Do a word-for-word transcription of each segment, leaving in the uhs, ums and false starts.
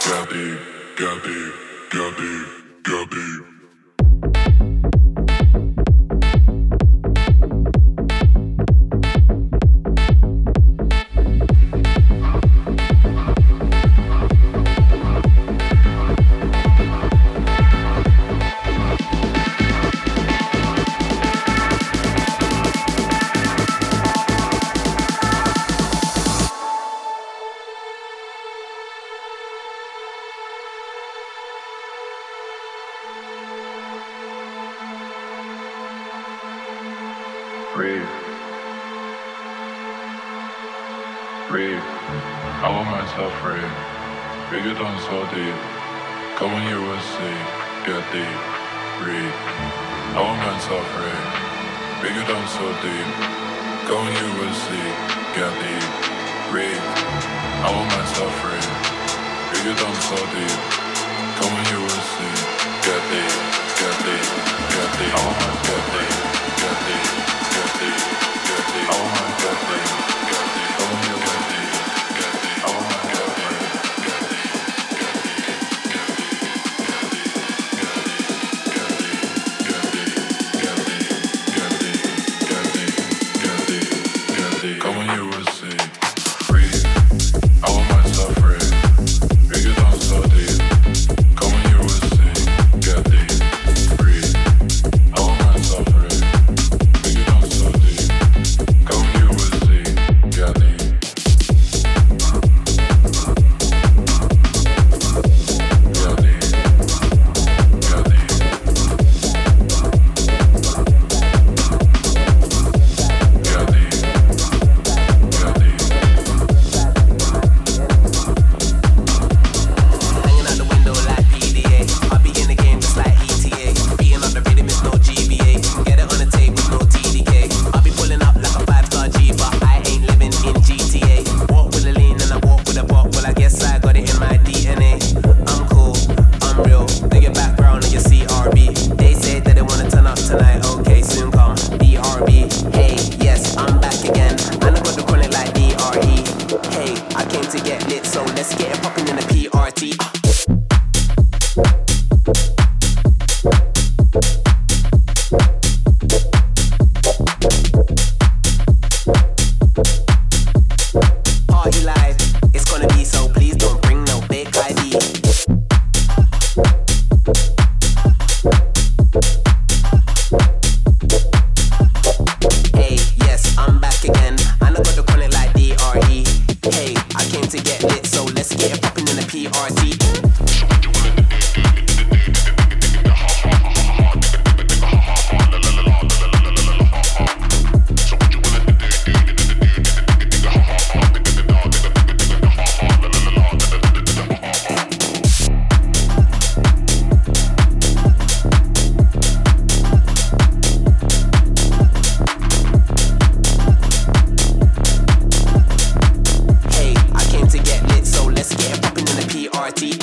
get deep, get deep, get deep, get deep. Breathe. Breathe. I want myself free. Bigger down so deep. Come on, you will see. Get deep. Breathe. I want myself free. Bigger down so deep. Come on, you will see. Get deep. Breathe. I want myself free. Bigger down so deep. Come on, you will see. Get deep. Get deep. Get deep. I want myself get deep. Get deep. Get deep. Get deep. I want myself free. Get deep. Come on, you will see. Get deep. I want myself free. Get deep. Get deep. Get deep. Get deep. Come on, you will see. Breathe. I want myself free. Bigger down so deep. Come on, you will see. Get deep. Breathe. I want myself free. Bigger down so deep. Come on, you will see. Get deep. Get deep. Get deep. Get deep. Hanging out the window like P D A. I'll be in the game just like E T A. Beating up the rhythm, it's no G B A. Get it on the tape with no T D K. I'll be pulling up like a five-star G, but I ain't living in G T A. Walk with a lean and I walk with a walk. Well, I guess I got it in my D N A. I'm cool, I'm real. Do your background and your C R B. They say that they wanna turn up tonight. Okay, soon come D R B. Hey, yes, I'm back again. And I got to call it like D R E. Hey, I came to get lit, so let's get it poppin' in the P R T. Party live, it's gonna be so please don't bring no fake I D. Hey, yes, I'm back again. And I got to call it like D R E. Hey, I came to get lit, so let's get it poppin' in the P R T. Hey, I came to get lit, so let's get it poppin' in the P R T.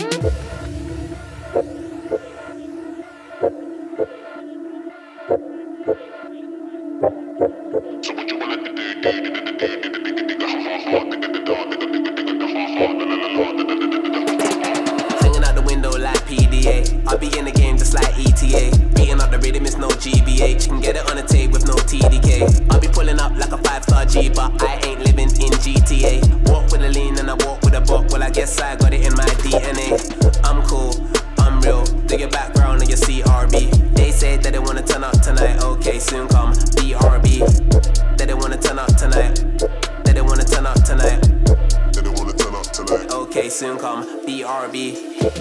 Hanging out the window like P D A. I'll be in the game just like E T A. Beating up the rhythm, it's no G B A. You can get it on the tape with no T D K. I'll be pulling up like a five-star G, but I ain't living in G T A. Walk with a lean and I walk with a buck. Well, I guess I got it in my D N A. I'm cool, I'm real. Do your background and your C R B. They say that they wanna turn up tonight. Okay, soon come D R B. That they wanna turn up tonight. That they wanna turn up tonight. They don't wanna turn up tonight. Okay, soon come D R B.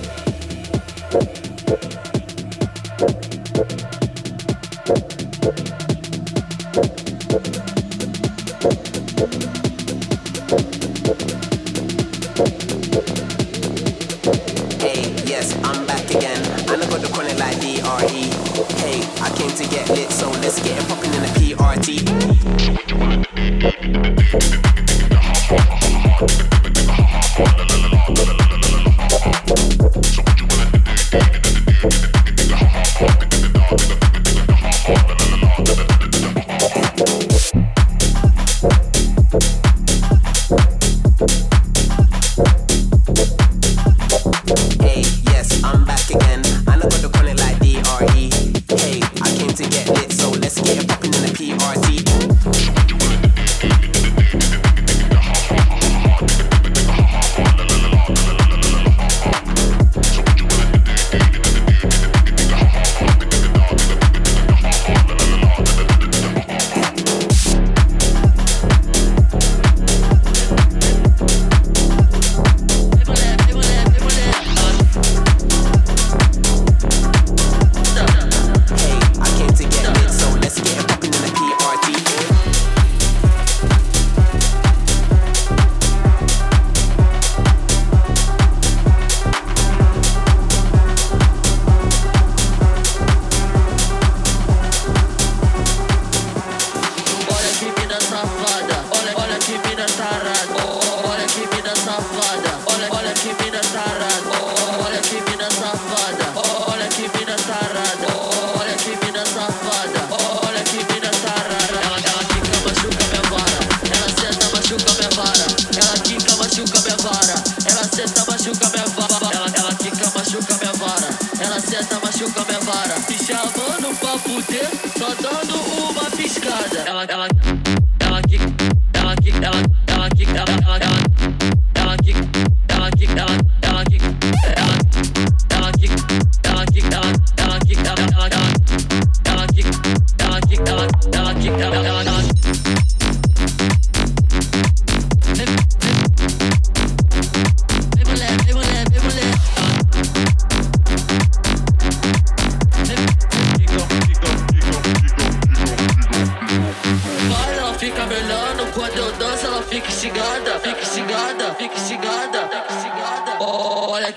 Hey, yes, I'm back again. And I got to call it like D R E. Hey, I came to get lit, so let's get it poppin' in the P R T.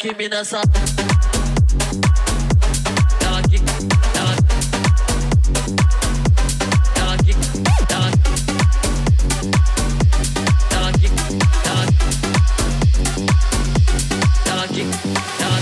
give me the song. Ela kick, ela ela kick, ela ela kick, ela ela kick, ela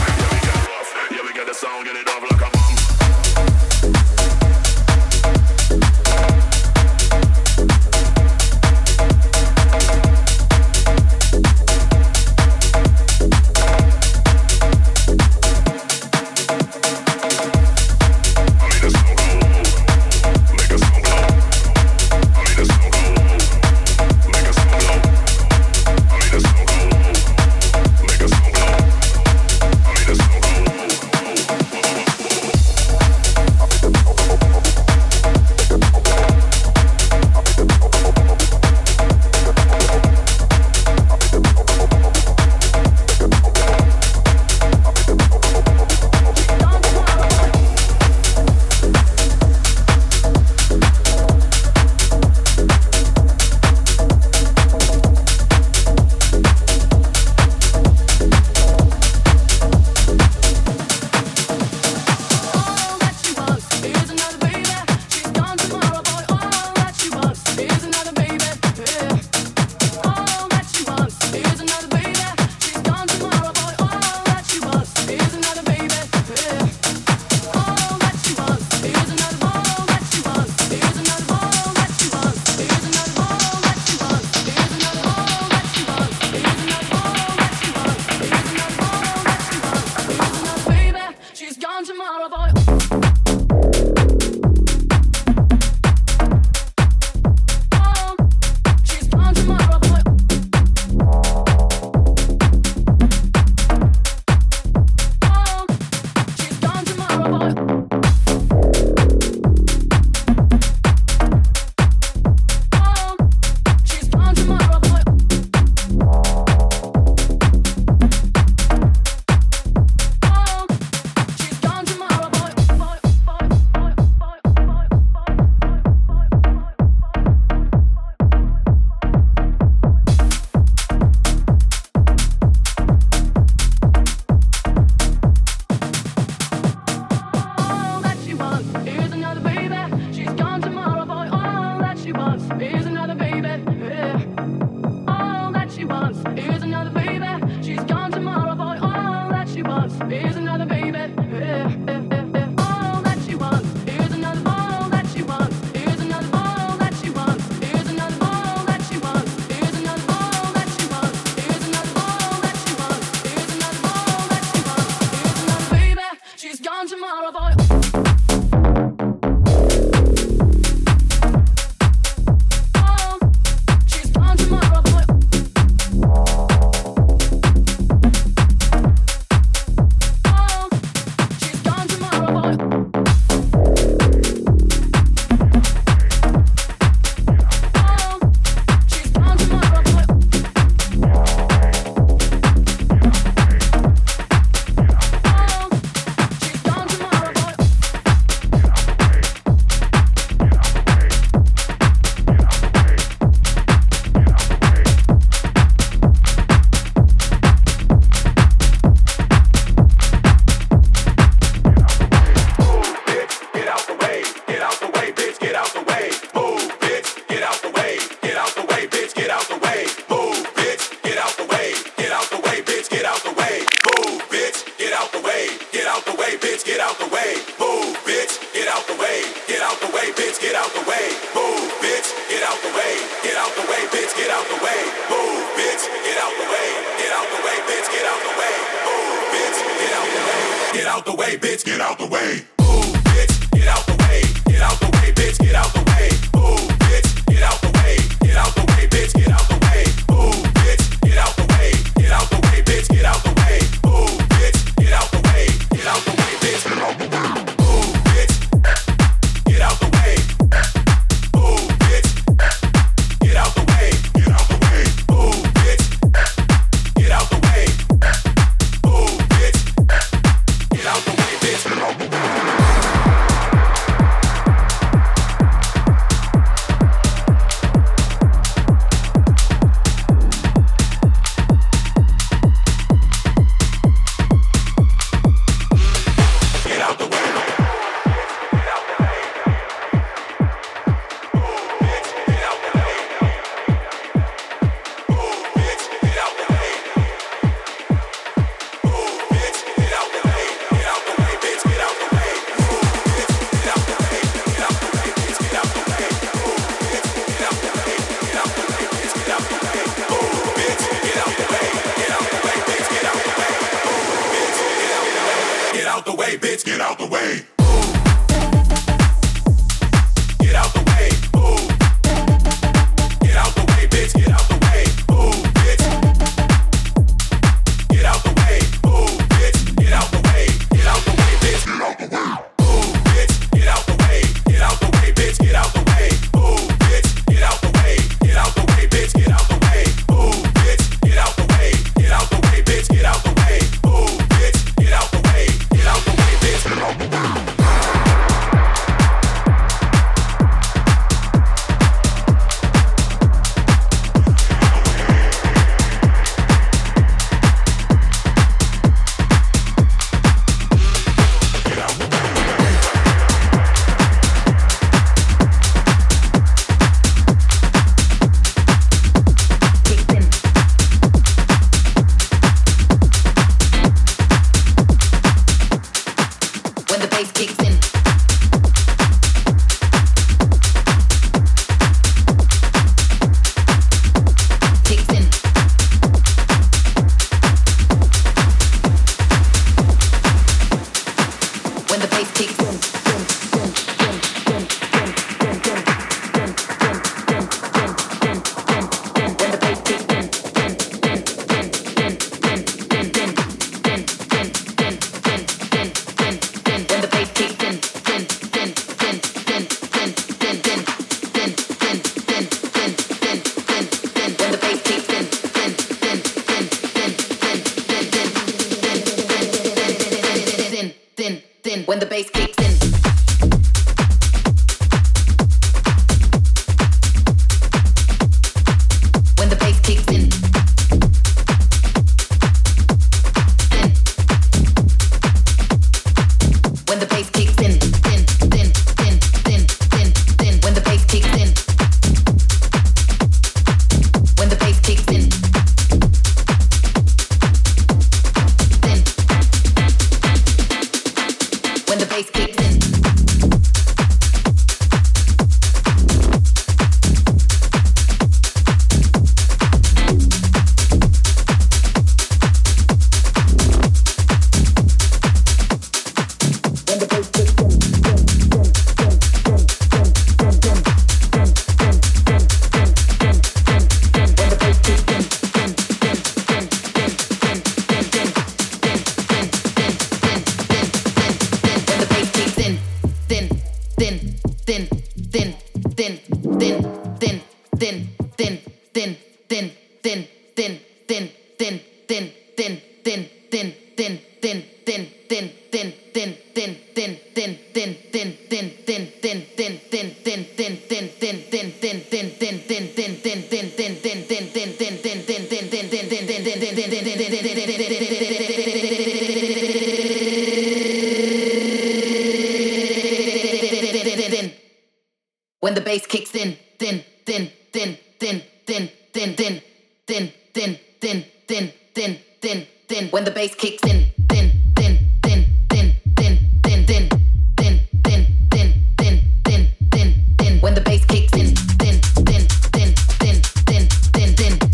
Get it off like a bomb. When the bass kicks in, then, then, then, then, then, then, then, then, then, then, then, then, then, then, when the bass kicks in, then, then, then, then, then, then, then, then, then, then, then, then, then, then, when the bass kicks in, then, then, then, then, then, then, then.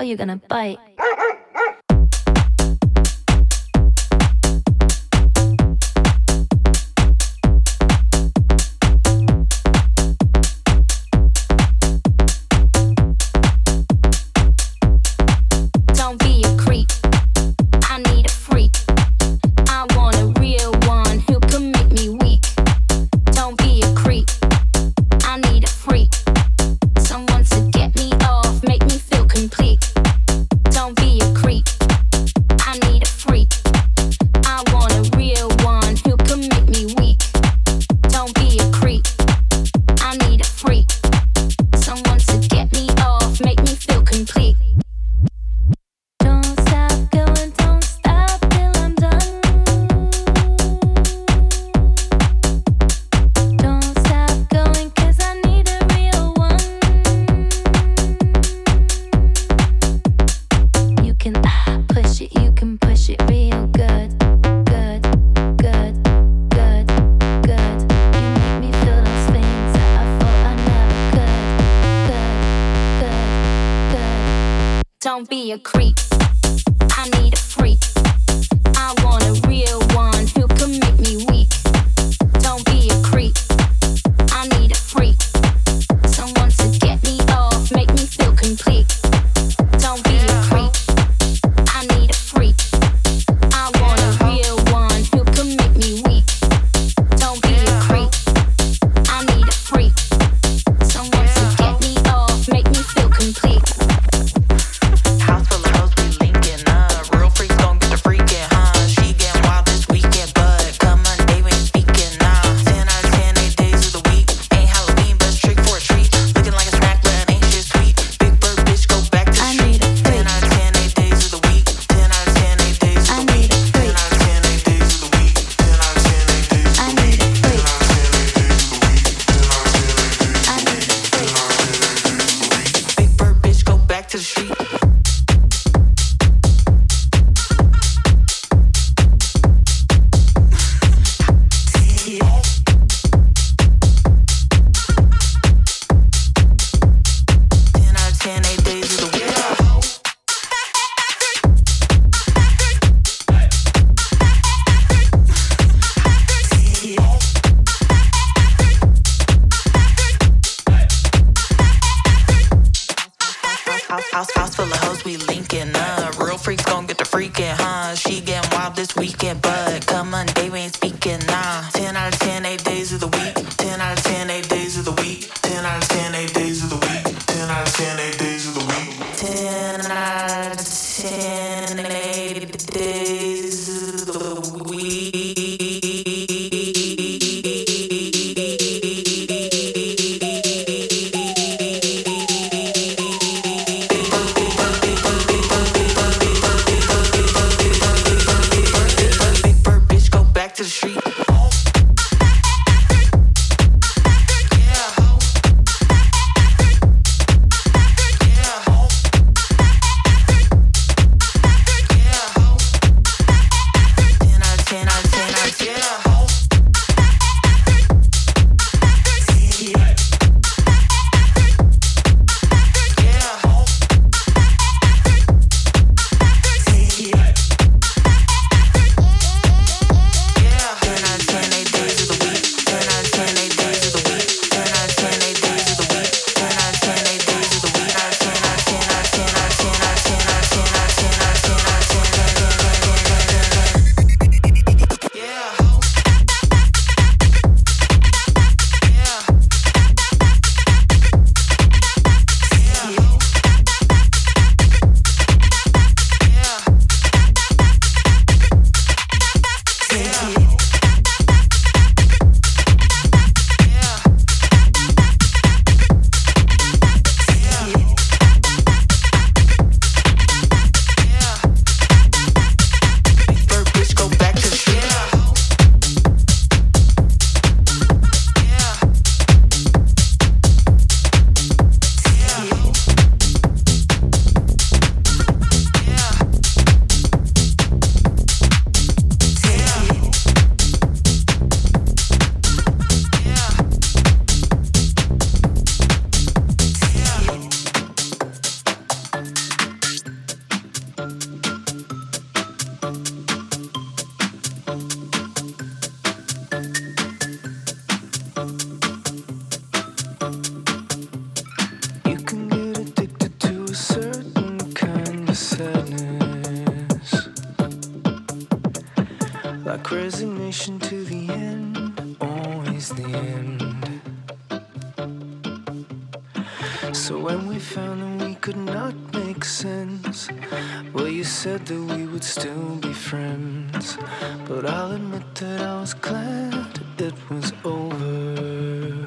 you're gonna bite. Don't be a creep. I need a freak. I want a real one who can make me weak. Don't be a creep. I need a freak. Someone to get me off, make me feel complete. Don't be a creep. I need a freak. I want a real one who can make me weak. Don't be a creep. I need a freak. Someone to get me off, make me feel complete. House, house full of hoes, we linking up. Real freaks gon' get the freaking, huh? She getting wild this weekend, but come Monday, we ain't speaking, nah. ten out of ten, eight days of the week. ten out of ten, eight days of the week. ten out of ten, eight days of the week. ten out of ten, eight days of the week. ten out of ten, eight days of the week. Resignation to the end, always the end. So when we found that we could not make sense, well, you said that we would still be friends. But I'll admit that I was glad it was over.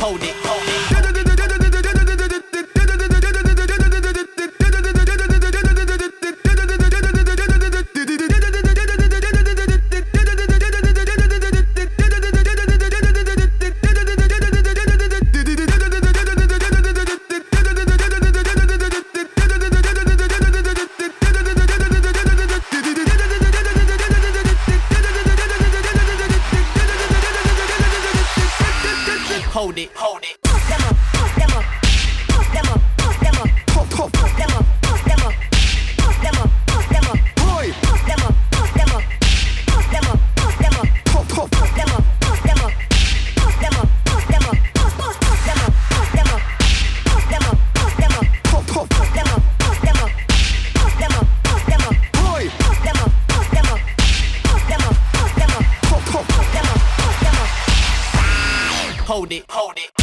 hold it, hold it. Hold it, hold it. Hold it, hold it.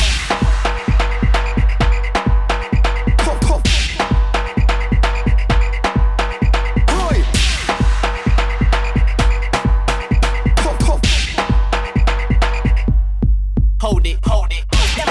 Hold it, hold it.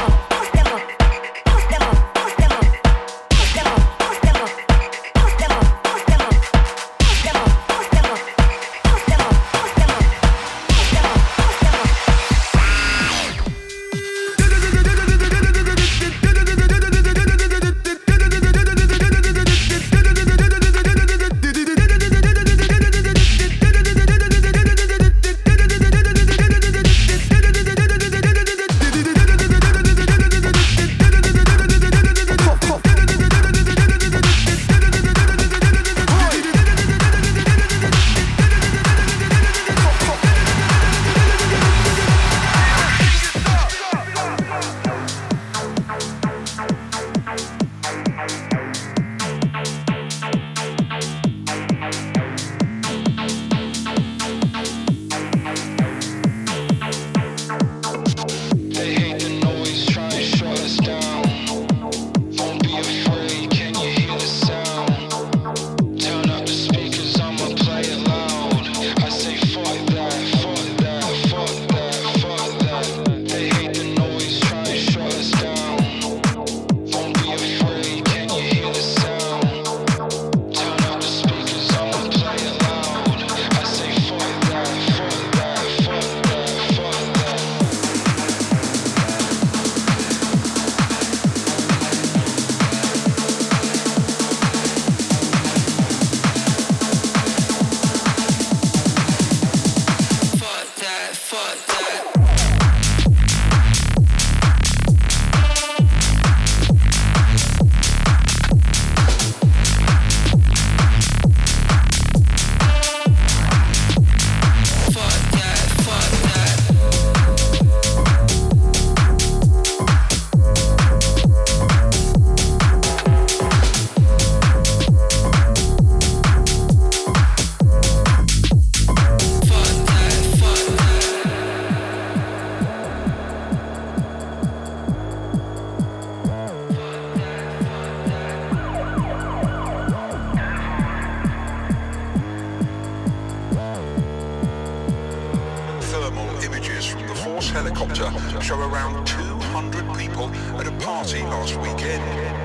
helicopter show around two hundred people at a party last weekend.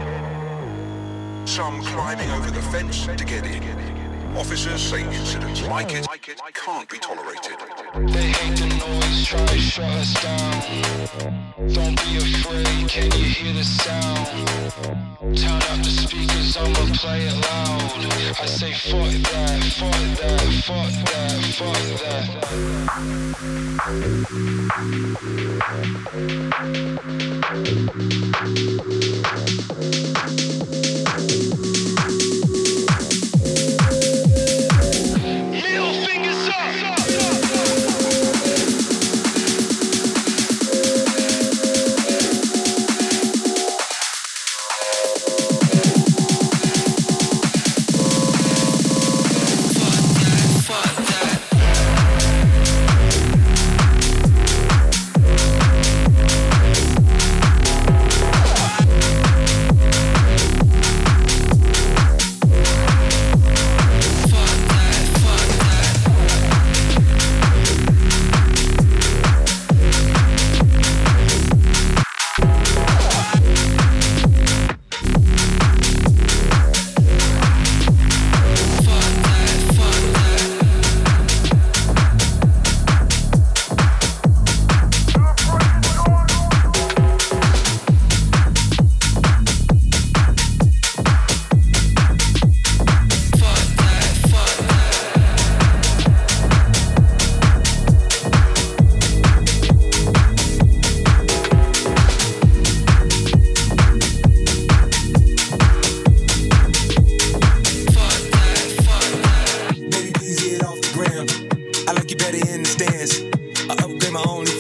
Some climbing over the fence to get in. Officers say incidents like it can't be tolerated. They hate the noise, try to shut us down. Don't be afraid, can you hear the sound? Turn up the speakers, I'ma play it loud. I say fuck that, fuck that, fuck that, fuck Middle fingers up.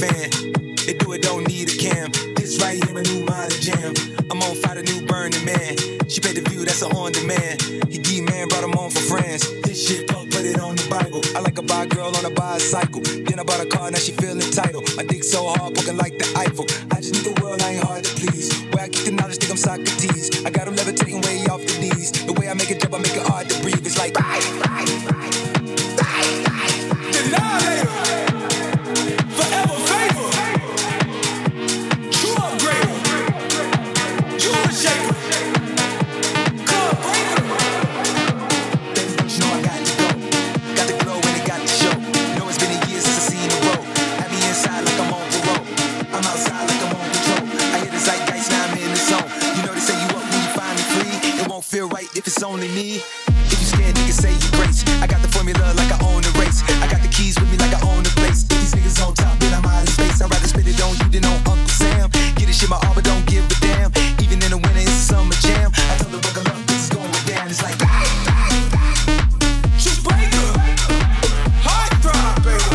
man. They do it, don't need a cam. This right here, a new modern jam. I'm on fire, the new Burning Man. She paid the view, that's a on demand. He geek man, brought him on for friends. This shit, put it on the Bible. I like a bi girl on a bicycle. Then I bought a car, now she feel entitled. My dick so hard, poking like the Eiffel. I just need the world, I ain't hard to please. Where I get the knowledge, think I'm Socrates. I got him levitating way off the knees. The way I make it jump, I make it hard to breathe. It's like bye, bye, bye, bye, bye. Denier, forever favor, true upgrader, you a shaker, club breaker. Baby, don't you know I got to go? Got the glow and it got the show. Know it's been a year since I seen the road. Have me inside like I'm on parole. I'm outside like I'm on control. I hear the zeitgeist, now I'm in the zone. You know they say you up when you finally free. It won't feel right if it's only me. If you scared, niggas say you grace. I got the formula like I own the race. I got the keys with me like I own the place. If these niggas on top, then I'm out of space. I'd rather spend it on you than on Uncle Sam. Get this shit my all, but don't give a damn. Even in the winter, it's a summer jam. I told her buckle up, this is going down. It's like Truth breaker, heart throb, baby.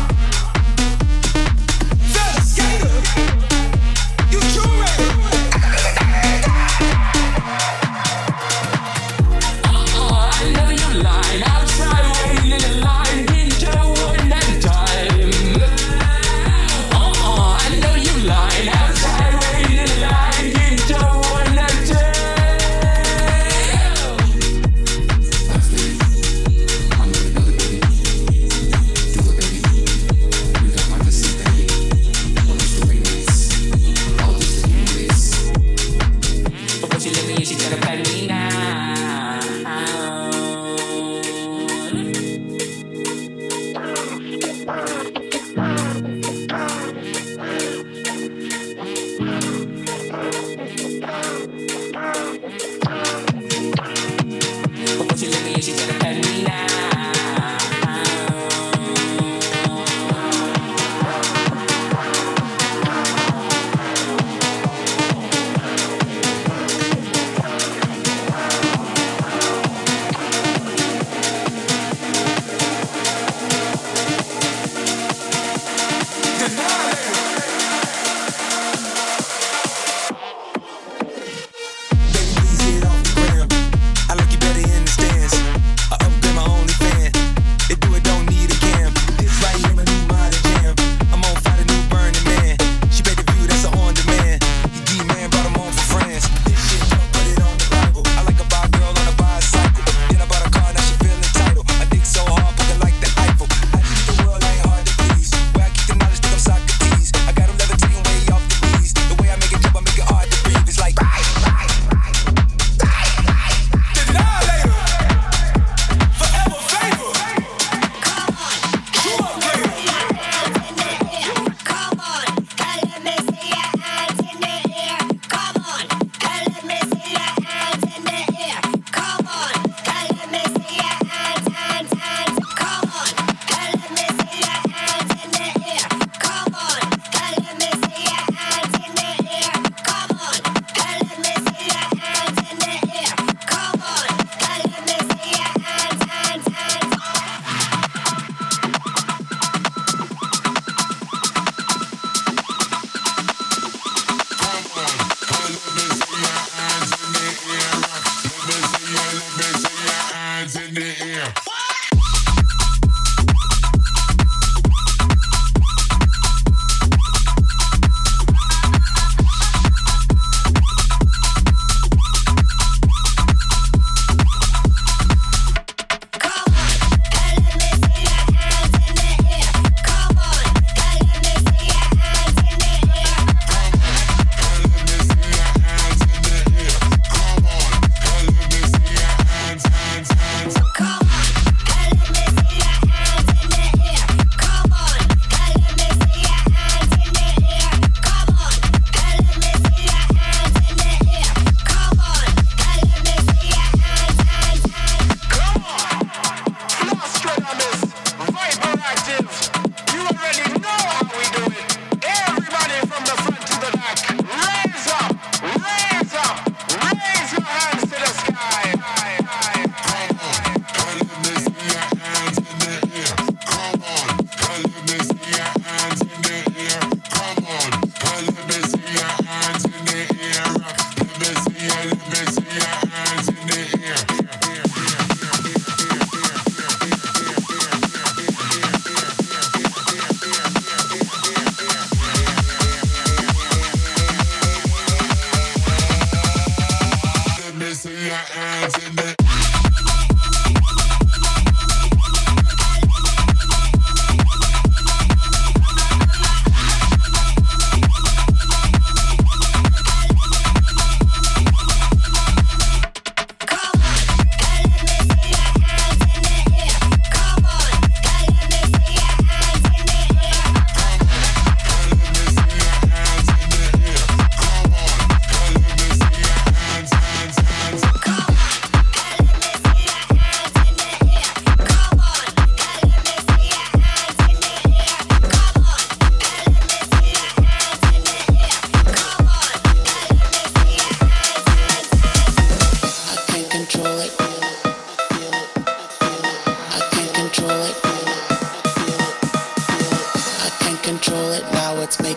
Feather skater, you curator. I know you lying. I'll try waiting in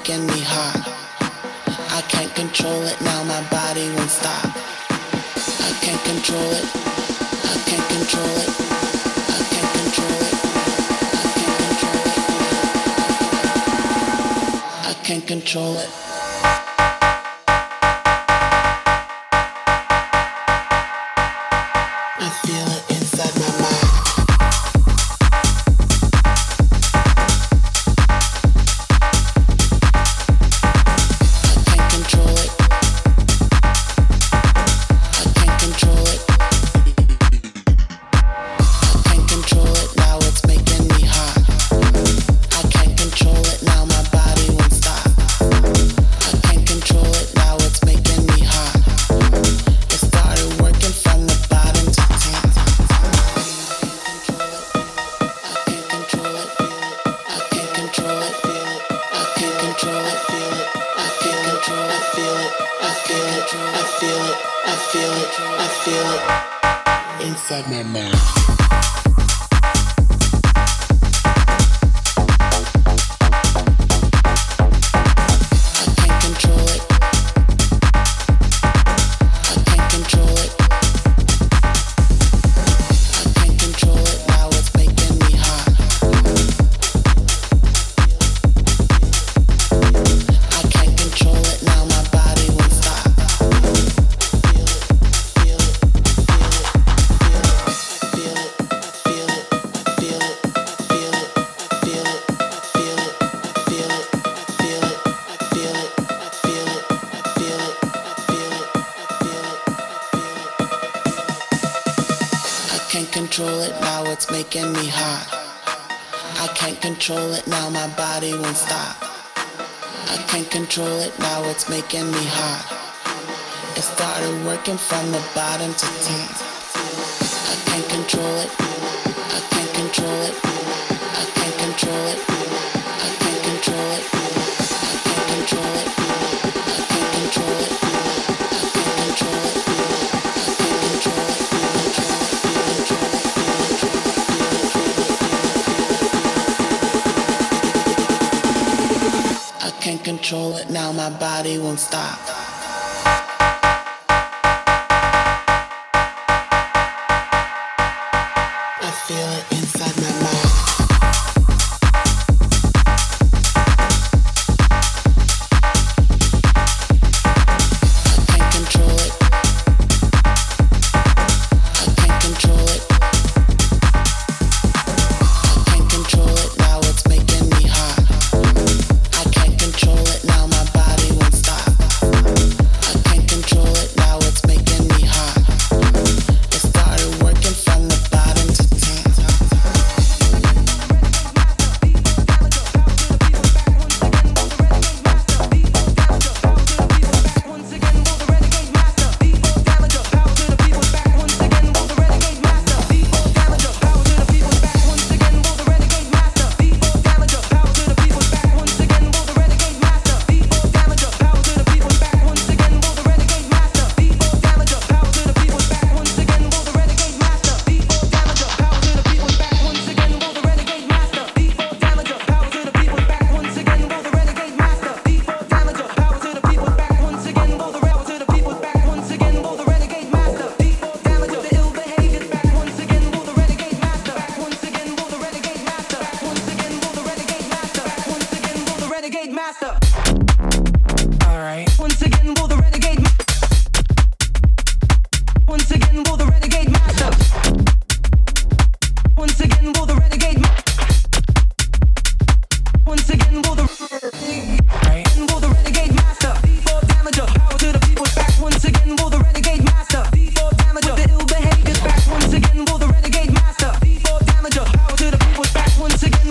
making me hot. I can't control it now, my body won't stop. I can't control it. I can't control it. I can't control it. I can't control it. I feel it inside my mind. Inside my mind. Control it now, it's making me hot. I can't control it now, my body won't stop. I can't control it now, it's making me hot. It started working from the bottom to top. I can't control it. I can't control it. I can't control it. I can't control it. I can't control it. I can't control it. I can't control it. I can't control it now, my body won't stop. I feel it inside my mind.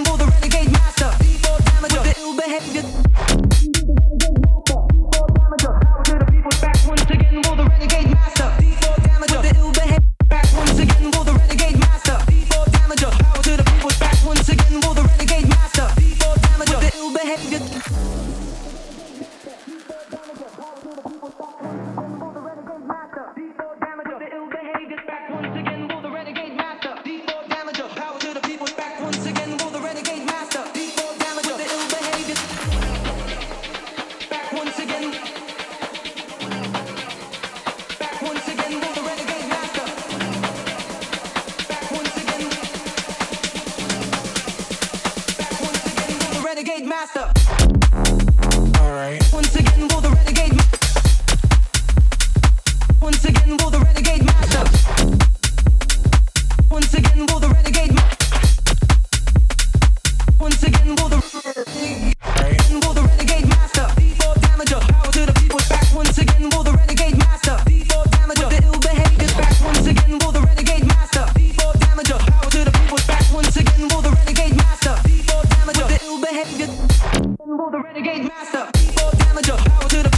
Behavior. faster. More damage, power to the